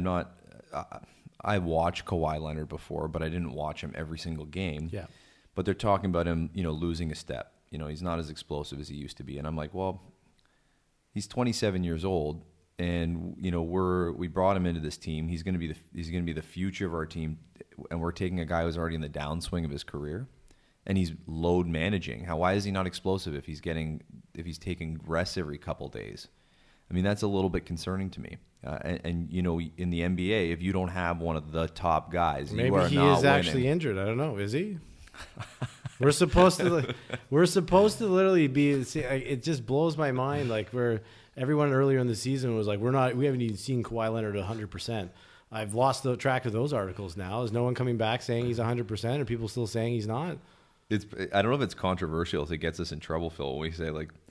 I watched Kawhi Leonard before, but I didn't watch him every single game. Yeah. But they're talking about him, losing a step. He's not as explosive as he used to be. And I'm like, well, he's 27 years old. And we brought him into this team. He's going to be the future of our team, and we're taking a guy who's already in the downswing of his career, and he's load managing. Why is he not explosive if he's taking rests every couple days? I mean, that's a little bit concerning to me. And in the NBA, if you don't have one of the top guys, maybe you are he not is winning. actually injured. I don't know. Is he? We're supposed to literally be. It just blows my mind. Like everyone earlier in the season was like, we haven't even seen Kawhi Leonard 100%. I've lost the track of those articles now. Is no one coming back saying he's 100%? Are people still saying he's not? I don't know if it's controversial if it gets us in trouble, Phil, when we say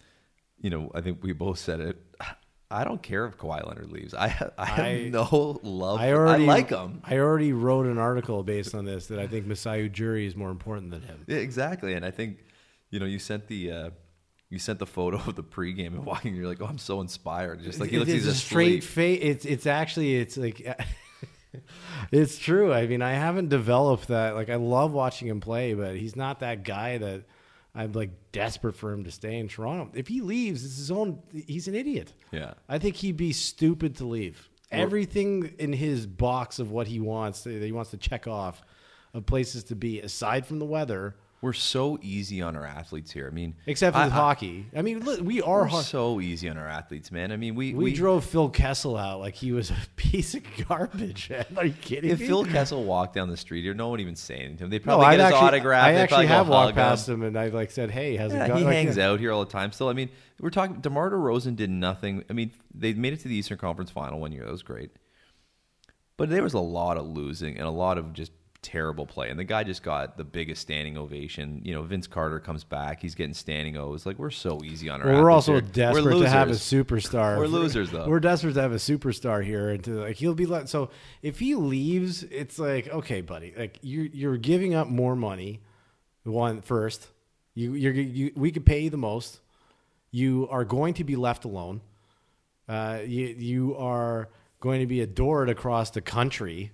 I think we both said it. I don't care if Kawhi Leonard leaves. I have no love. I like him. I already wrote an article based on this that I think Masai Ujiri is more important than him. Yeah, exactly. And I think, you sent the photo of the pregame and walking. You're like, oh, I'm so inspired. Just like he looks, he's a straight face. It's like, it's true. I mean, I haven't developed that. Like, I love watching him play, but he's not that guy that I'm like desperate for him to stay in Toronto. If he leaves, he's an idiot. Yeah. I think he'd be stupid to leave. Everything in his box of what he wants, that he wants to check off of places to be, aside from the weather, We're so easy on our athletes here. I mean, Except with hockey. I mean, look, we are we're so easy on our athletes, man. I mean, we drove Phil Kessel out like he was a piece of garbage. Are you kidding If me? Phil Kessel walked down the street here, no one would even say anything to him. They No, probably get his autograph. I They'd actually probably go have walked hug past him and I like said, "Hey, how's it Yeah, going?" he Like, hangs yeah. out here all the time still. I mean, we're talking DeMar DeRozan did nothing. I mean, they made it to the Eastern Conference Final one year. That was great. But there was a lot of losing and a lot of just terrible play. And the guy just got the biggest standing ovation. You know, Vince Carter comes back. He's getting standing O's. Like, we're so easy on our Well, we're athletes also here. desperate We're to have a losers. superstar. We're losers, though. We're desperate to have a superstar here, and to like he'll be like. So if he leaves, it's like, okay, buddy, like you're giving up more money. First, we could pay you the most. You are going to be left alone. You are going to be adored across the country.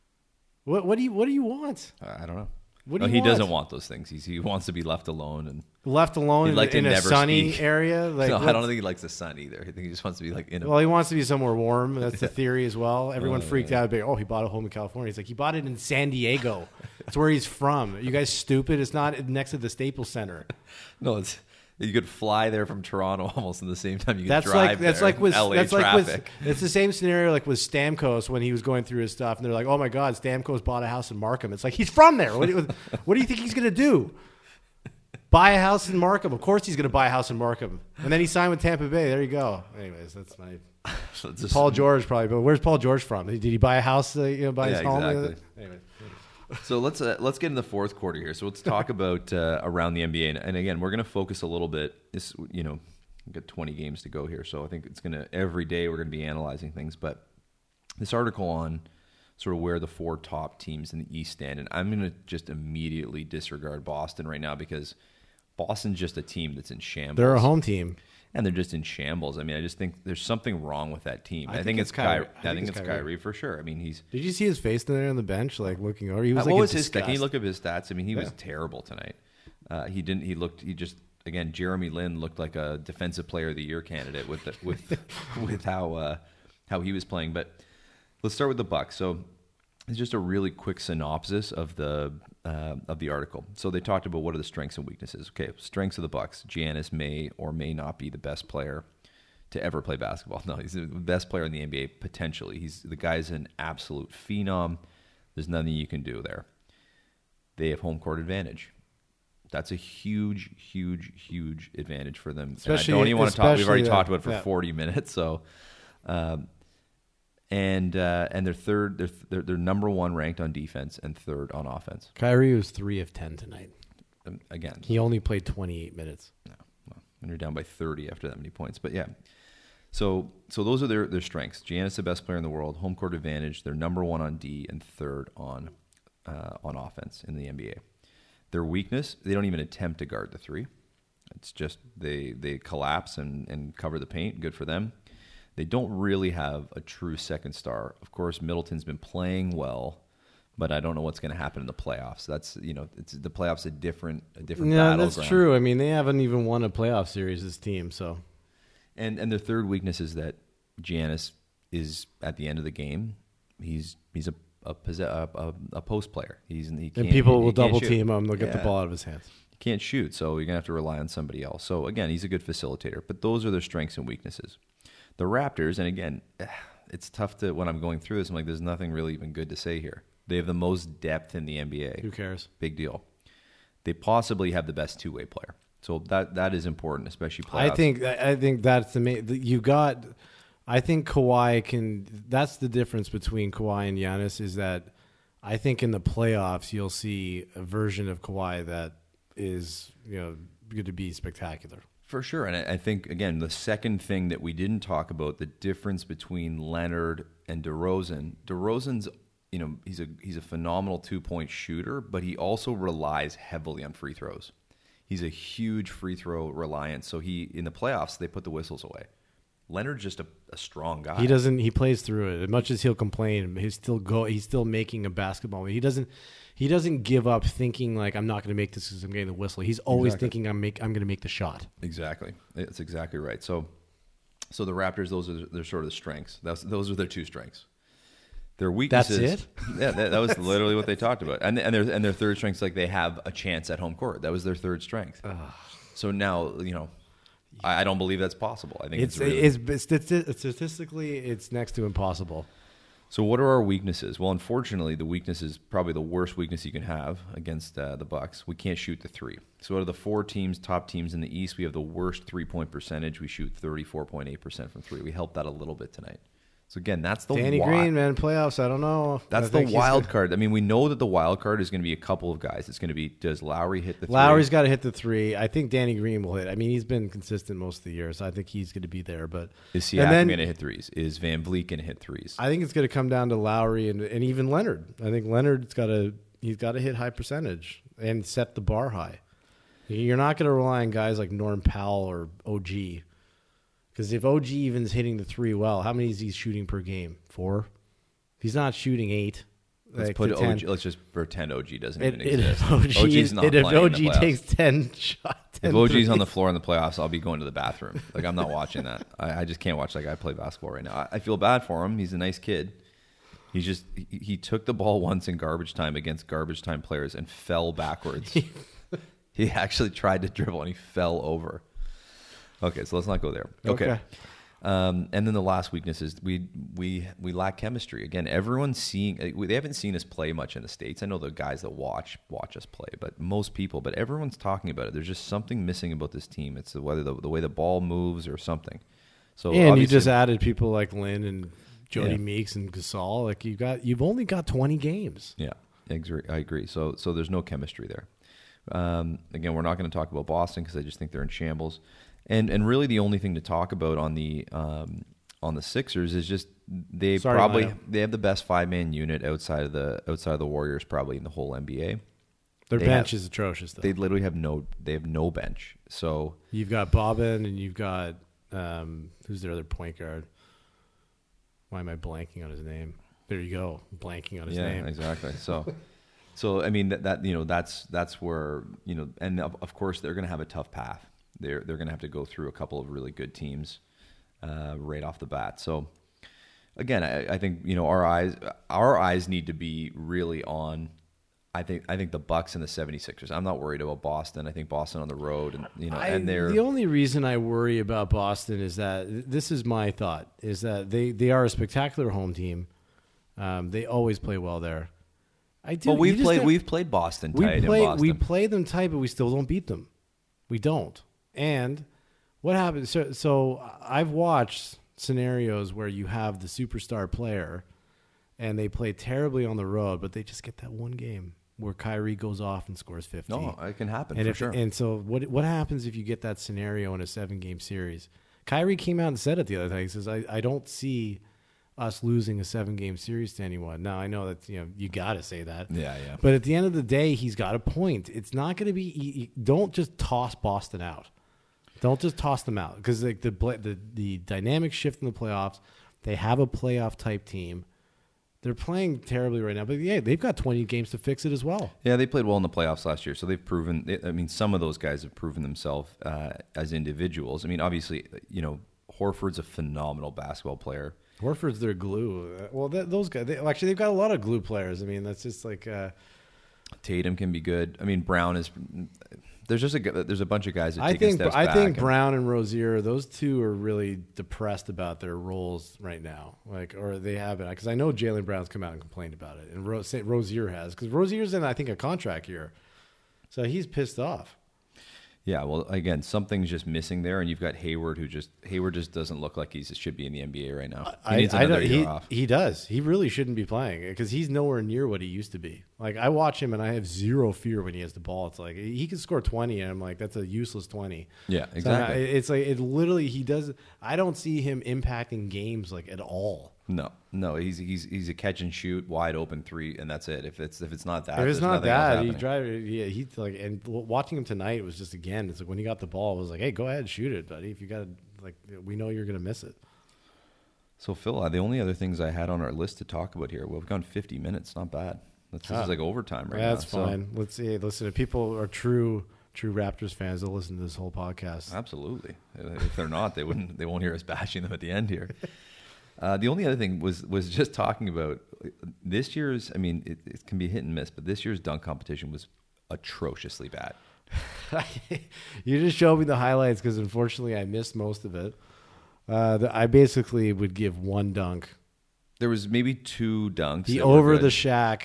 What do you want? I don't know. What No, do he you doesn't want? want those things. He wants to be left alone. And Left alone He'd like to in a never sunny speak. area? Like, no, I what's- don't think he likes the sun either. I think he just wants to be like in a. Well, he wants to be somewhere warm. That's the theory as well. Everyone freaked out. Oh, he bought a home in California. He's like, he bought it in San Diego. That's where he's from. Are you guys stupid? It's not next to the Staples Center. No, it's you could fly there from Toronto almost in the same time you could That's drive like there. with LA that's traffic. like with it's the same scenario like with Stamkos when he was going through his stuff and they're like, oh my God, Stamkos bought a house in Markham. It's like he's from there. What do you think he's gonna do? Buy a house in Markham? Of course he's gonna buy a house in Markham. And then he signed with Tampa Bay. There you go. Anyways, that's my So it's just- Paul George probably. But where's Paul George from? Did he buy a house? Buy his Yeah, home? exactly. Anyway. So let's get in the fourth quarter here. So let's talk about around the NBA, and again, we're going to focus a little bit. This, we've got 20 games to go here, so I think it's going to every day we're going to be analyzing things. But this article on sort of where the four top teams in the East stand, and I'm going to just immediately disregard Boston right now because Boston's just a team that's in shambles. They're a home team. And they're just in shambles. I mean, I just think there's something wrong with that team. I think it's it's Kyrie. Kyrie. I think it's Kyrie for sure. I mean, he's. Did you see his face there on the bench, like looking over? He was like, what in was his stat? Can you disgust. look up his stats? I mean, he was terrible tonight. He didn't. He looked. He just again. Jeremy Lin looked like a defensive player of the year candidate with with how he was playing. But let's start with the Bucks. So it's just a really quick synopsis of the article. So they talked about what are the strengths and weaknesses. Okay, strengths of the Bucks. Giannis may or may not be the best player to ever play basketball. No, he's the best player in the NBA potentially. The guy's an absolute phenom. There's nothing you can do there. They have home court advantage. That's a huge, huge, huge advantage for them. Especially- and I don't even want to talk. We've already especially, talked about it for yeah. 40 minutes. So, and they're third. They're number one ranked on defense and third on offense. Kyrie was 3 of 10 tonight. Again, He only played 28 minutes. and they're down by 30 after that many points. But yeah, so those are their strengths. Giannis, the best player in the world, home court advantage. They're number one on D and third on offense in the NBA. Their weakness, they don't even attempt to guard the three. It's just they collapse and cover the paint. Good for them. They don't really have a true second star. Of course, Middleton's been playing well, but I don't know what's going to happen in the playoffs. That's it's the playoffs a different Yeah, battleground. that's true. I mean, they haven't even won a playoff series, this team. So And their third weakness is that Giannis is at the end of the game. He's a post player. He and can't, people he will can't double shoot. team him. They'll get the Yeah. ball out of his hands. He can't shoot, so you're gonna have to rely on somebody else. So again, he's a good facilitator. But those are their strengths and weaknesses. The Raptors, and again, it's tough to when I'm going through this. I'm like, there's nothing really even good to say here. They have the most depth in the NBA. Who cares? Big deal. They possibly have the best two-way player. So that is important, especially playoffs. I think that's the main. You got. I think Kawhi can. That's the difference between Kawhi and Giannis is that I think in the playoffs you'll see a version of Kawhi that is going to be spectacular. For sure. And I think, again, the second thing that we didn't talk about, the difference between Leonard and DeRozan. DeRozan's, he's a phenomenal two-point shooter, but he also relies heavily on free throws. He's a huge free throw reliant. So in the playoffs, they put the whistles away. Leonard's just a strong guy. He doesn't. He plays through it. As much as he'll complain, he's still making a basketball. He doesn't give up thinking like I'm not going to make this because I'm getting the whistle. He's always thinking I'm going to make the shot. Exactly. That's exactly right. So the Raptors, those are their sort of strengths. Those are their two strengths. Their weaknesses. That's it? Yeah, that was literally what they talked about. And their third strength, like they have a chance at home court. That was their third strength. So now, I don't believe that's possible. I think it's statistically it's next to impossible. So what are our weaknesses? Well, unfortunately, the weakness is probably the worst weakness you can have against the Bucks. We can't shoot the three. So out of the top teams in the East, we have the worst 3-point percentage. We shoot 34.8% from three. We helped that a little bit tonight. So again, that's the Danny Green, man, playoffs. I don't know. That's the wild card. I mean, we know that the wild card is going to be a couple of guys. It's going to be, does Lowry hit the three? Lowry's got to hit the three. I think Danny Green will hit. I mean, he's been consistent most of the year, so I think he's going to be there. But is Siakam going to hit threes? Is Van Vliet going to hit threes? I think it's going to come down to Lowry and even Leonard. I think Leonard's got to hit high percentage and set the bar high. You're not going to rely on guys like Norm Powell or OG. Because if OG even is hitting the three well, how many is he shooting per game? 4? If he's not shooting 8, let's put OG. Let's just pretend OG doesn't even exist. OG's not playing. If OG takes 10 shots, if OG's on the floor in the playoffs, I'll be going to the bathroom. Like I'm not watching that. I just can't watch that guy play basketball right now. I feel bad for him. He's a nice kid. He took the ball once in garbage time against garbage time players and fell backwards. He actually tried to dribble and he fell over. Okay, so let's not go there. Okay. And then the last weakness is we lack chemistry. Again, everyone's seeing. They haven't seen us play much in the States. I know the guys that watch us play, but everyone's talking about it. There's just something missing about this team. It's whether the way the ball moves or something. So and you just added people like Lynn and Jody Meeks and Gasol. Like you've only got 20 games. Yeah, I agree. So there's no chemistry there. Again, we're not going to talk about Boston because I just think they're in shambles. And really the only thing to talk about on the Sixers is just they have the best 5-man unit outside of the Warriors probably in the whole NBA. Their bench is atrocious though. They literally have no bench. So you've got Boban and you've got who's their other point guard? Why am I blanking on his name? There you go, blanking on his name. Yeah, exactly. So I mean that's where and of course they're going to have a tough path. They're going to have to go through a couple of really good teams right off the bat. So again, I think our eyes need to be really on. I think the Bucks and the 76ers. I'm not worried about Boston. I think Boston on the road and they're the only reason I worry about Boston is that this is my thought is that they are a spectacular home team. They always play well there. I do. Well, we've played Boston tight in Boston. We play them tight, but we still don't beat them. We don't. And what happens? So I've watched scenarios where you have the superstar player, and they play terribly on the road, but they just get that one game where Kyrie goes off and scores 50. No, it can happen and for sure. And so what happens if you get that scenario in a 7-game series? Kyrie came out and said it the other day. He says, "I don't see us losing a 7-game series to anyone." Now I know that you got to say that. Yeah. But at the end of the day, he's got a point. It's not going to be. Don't just toss Boston out. Don't just toss them out because like the dynamic shift in the playoffs. They have a playoff type team. They're playing terribly right now, but yeah, they've got 20 games to fix it as well. Yeah, they played well in the playoffs last year, so they've proven. I mean, some of those guys have proven themselves as individuals. I mean, obviously, Horford's a phenomenal basketball player. Horford's their glue. Well, those guys, they've got a lot of glue players. I mean, that's just like Tatum can be good. I mean, Brown is. There's a bunch of guys that take steps back. I think Brown and Rozier, those two are really depressed about their roles right now. Or they haven't, because I know Jaylen Brown's come out and complained about it, and Rozier has, because Rozier's in I think a contract year, so he's pissed off. Yeah, well, again, something's just missing there, and you've got Hayward, who just doesn't look like he should be in the NBA right now. He needs another year off. He does. He really shouldn't be playing because he's nowhere near what he used to be. Like I watch him, and I have zero fear when he has the ball. It's like he can score 20, and I'm like, that's a useless 20. Yeah, exactly. So it's like it literally he does. I don't see him impacting games like at all. No, he's a catch and shoot, wide open 3, and that's it. If it's not that, if it's not that, he drive. Yeah, he's like, and watching him tonight was just again. It's like when he got the ball, it was like, hey, go ahead, shoot it, buddy. If you got we know you're gonna miss it. So Phil, the only other things I had on our list to talk about here, we've gone 50 minutes, not bad. This is like overtime right now. That's fine. So. Let's see. Listen, if people are true Raptors fans, they'll listen to this whole podcast. Absolutely. If they're not, they won't hear us bashing them at the end here. The only other thing was just talking about this year's. I mean, it can be hit and miss, but this year's dunk competition was atrociously bad. You just showed me the highlights because unfortunately I missed most of it. I basically would give one dunk. There was maybe 2 dunks. The that were over good. the Shaq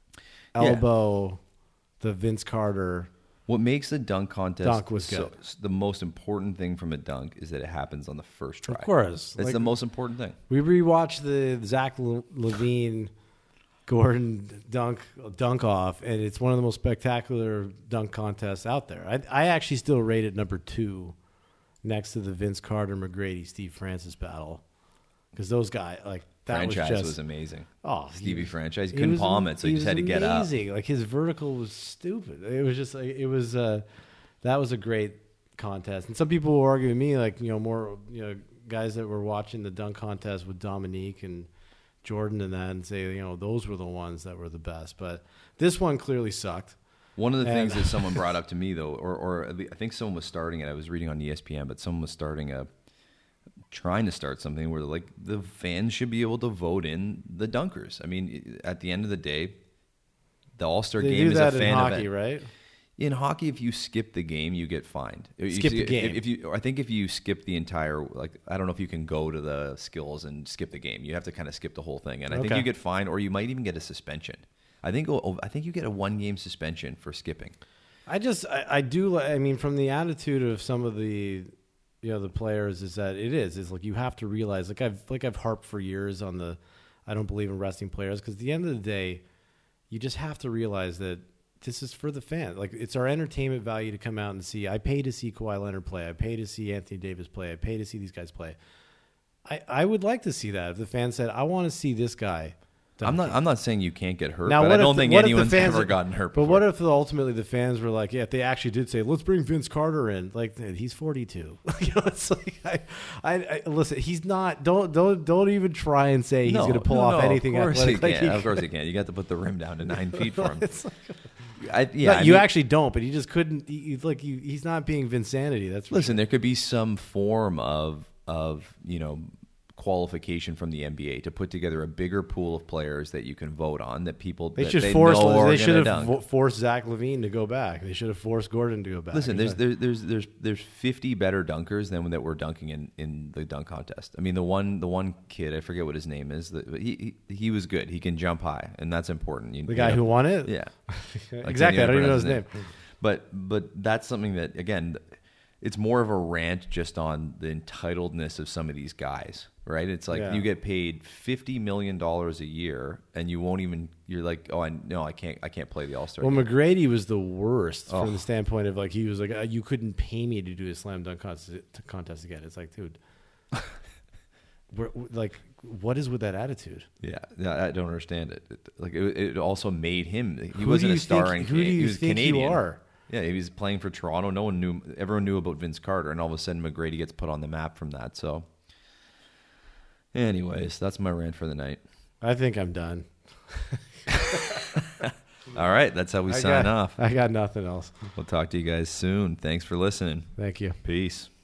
elbow, the Vince Carter. What makes a dunk contest Dunk was good. the most important thing from a dunk is that it happens on the first try. Of course. That's Like, the most important thing. we rewatched the Zach Levine Gordon dunk off, and it's one of the most spectacular dunk contests out there. I actually still rate it number 2 next to the Vince Carter McGrady Steve Francis battle, because those guys that Franchise was just amazing. oh Stevie Franchise. He he couldn't was palm am- it, so he he just was had to get up. amazing. Like his vertical was stupid. It was just like that was a great contest. And some people were arguing with me, like more guys that were watching the dunk contest with Dominique and Jordan and that, and say those were the ones that were the best. But this one clearly sucked. One of the And- things that someone brought up to me, though, or I think someone was starting it. I was reading on ESPN, but someone was trying to start something where like the fans should be able to vote in the dunkers. I mean, at the end of the day, the All-Star They game do is that a in fan hockey, event. right? In hockey, if you skip the game, you get fined. Skip the game. I think if you skip the entire, I don't know if you can go to the skills and skip the game. You have to kind of skip the whole thing, and I think Okay. you get fined, or you might even get a suspension. I think you get a 1-game suspension for skipping. I mean, from the attitude of some of the the players, is that it's like you have to realize, like I've harped for years on the I don't believe in resting players, because at the end of the day, you just have to realize that this is for the fan. Like, it's our entertainment value to come out and see. I pay to see Kawhi Leonard play. I pay to see Anthony Davis play. I pay to see these guys play. I would like to see that if the fan said, I want to see this guy. I'm not saying you can't get hurt, Now, but I don't think anyone's fans, ever gotten hurt But before. what if ultimately the fans were like, if they actually did say, let's bring Vince Carter in, like, he's 42. It's like, I listen, he's not. Don't even try and say he's going to pull off anything. Of course athletic. he Like, can. Of course he can. You got to put the rim down to 9 feet for him. It's like, You you actually don't, but he just couldn't. He's not being Vinsanity. That's for listen. sure. There could be some form of qualification from the NBA to put together a bigger pool of players that you can vote on, that people They that should they force. know are They should gonna have dunk. forced Zach LaVine to go back. They should have forced Gordon to go back. Listen, there's 50 better dunkers than that were dunking in the dunk contest. I mean, the one kid, I forget what his name is. He was good. He can jump high, and that's important. The guy who won it. Yeah, Like, Exactly. I don't even know pronounce his name. But that's something that, again, it's more of a rant just on the entitledness of some of these guys, right? It's like Yeah. you get paid $50 million a year, and you won't even. You're like, oh, I can't play the All-Star Well, game. McGrady was the worst Oh. from the standpoint of, like, he was like, you couldn't pay me to do a slam dunk contest again. It's like, dude, like, what is with that attitude? Yeah, I don't understand it. It also made him. He Who do wasn't you a star think- in. who do you he was think you Canadian. are? Yeah, he was playing for Toronto. No one knew. Everyone knew about Vince Carter, and all of a sudden McGrady gets put on the map from that. So, anyways, that's my rant for the night. I think I'm done. All right, that's how we sign off. I got nothing else. We'll talk to you guys soon. Thanks for listening. Thank you. Peace.